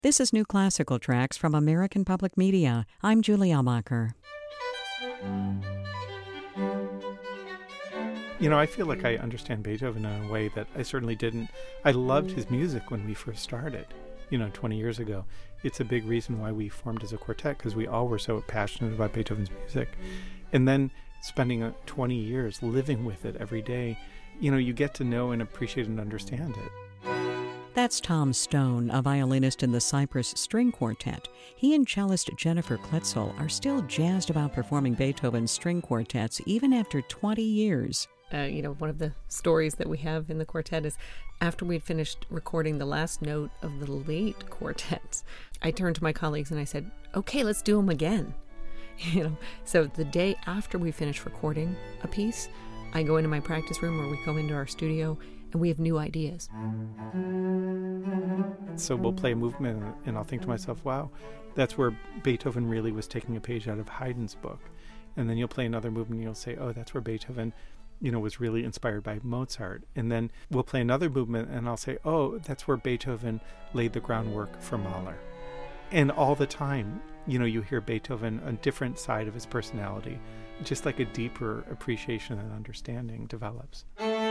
This is New Classical Tracks from American Public Media. I'm Julie Almacher. You know, I feel like I understand Beethoven in a way that I certainly didn't. I loved his music when we first started, 20 years ago. It's a big reason why we formed as a quartet, because we all were so passionate about Beethoven's music. And then spending 20 years living with it every day, you get to know and appreciate and understand it. That's Tom Stone, a violinist in the Cypress String Quartet. He and cellist Jennifer Kletzel are still jazzed about performing Beethoven's string quartets even after 20 years. One of the stories that we have in the quartet is after we'd finished recording the last note of the late quartets, I turned to my colleagues and I said, okay, let's do them again. So the day after we finish recording a piece, I go into my practice room or we go into our studio and we have new ideas. So we'll play a movement and I'll think to myself, wow, that's where Beethoven really was taking a page out of Haydn's book. And then you'll play another movement and you'll say, oh, that's where Beethoven, was really inspired by Mozart. And then we'll play another movement and I'll say, oh, that's where Beethoven laid the groundwork for Mahler. And all the time, you hear Beethoven, a different side of his personality, just like a deeper appreciation and understanding develops.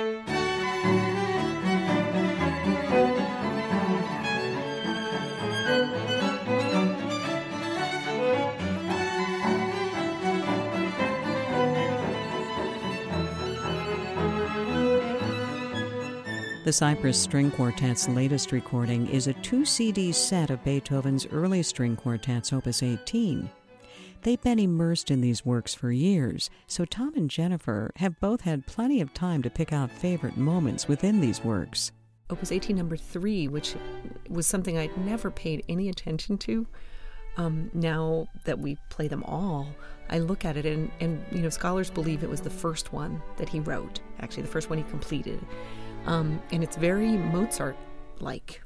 The Cypress String Quartet's latest recording is a 2-CD set of Beethoven's early string quartets, Opus 18. They've been immersed in these works for years, so Tom and Jennifer have both had plenty of time to pick out favorite moments within these works. Opus 18 number 3, which was something I'd never paid any attention to. Now that we play them all, I look at it and scholars believe it was the first one that he wrote, actually the first one he completed. And it's very Mozart-like.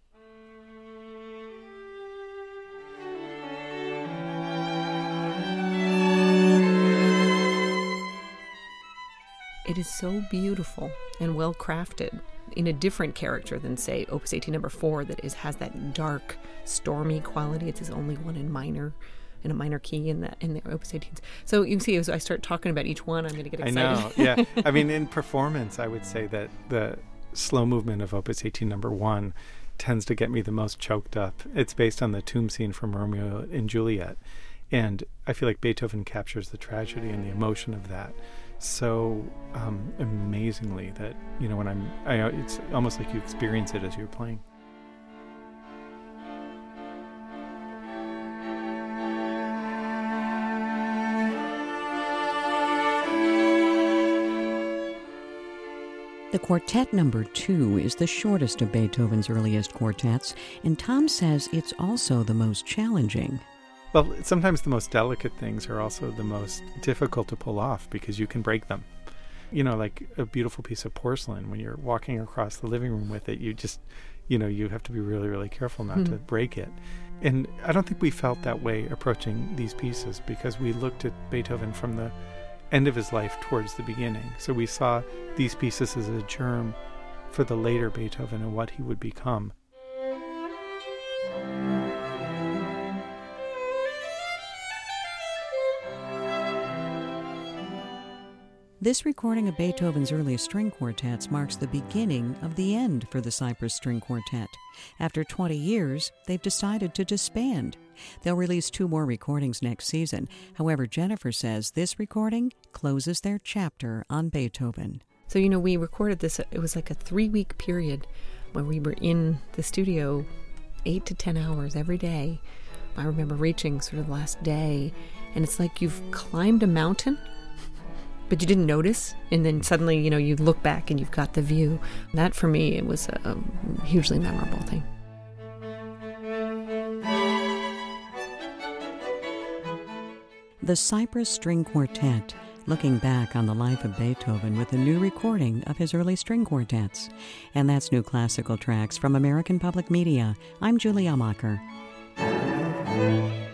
It is so beautiful and well crafted in a different character than, say, Opus 18 number 4 that has that dark, stormy quality. It's his only one in a minor key in the Opus 18s. So you can see as I start talking about each one, I'm going to get excited. I know, yeah. I mean, in performance, I would say that the slow movement of Opus 18 number 1 tends to get me the most choked up. It's based on the tomb scene from Romeo and Juliet. And I feel like Beethoven captures the tragedy and the emotion of that so amazingly that, when it's almost like you experience it as you're playing. The Quartet Number 2 is the shortest of Beethoven's earliest quartets, and Tom says it's also the most challenging. Well, sometimes the most delicate things are also the most difficult to pull off because you can break them. Like a beautiful piece of porcelain, when you're walking across the living room with it, you just, you have to be really, really careful not to break it. And I don't think we felt that way approaching these pieces because we looked at Beethoven from the end of his life towards the beginning. So we saw these pieces as a germ for the later Beethoven and what he would become. This recording of Beethoven's early string quartets marks the beginning of the end for the Cypress String Quartet. After 20 years, they've decided to disband. They'll release 2 more recordings next season. However, Jennifer says this recording closes their chapter on Beethoven. So, we recorded this, it was like a 3-week period where we were in the studio 8 to 10 hours every day. I remember reaching sort of the last day, and it's like you've climbed a mountain, but you didn't notice, and then suddenly, you look back and you've got the view. That, for me, it was a hugely memorable thing. The Cypress String Quartet, looking back on the life of Beethoven with a new recording of his early string quartets. And that's New Classical Tracks from American Public Media. I'm Julie Almacher.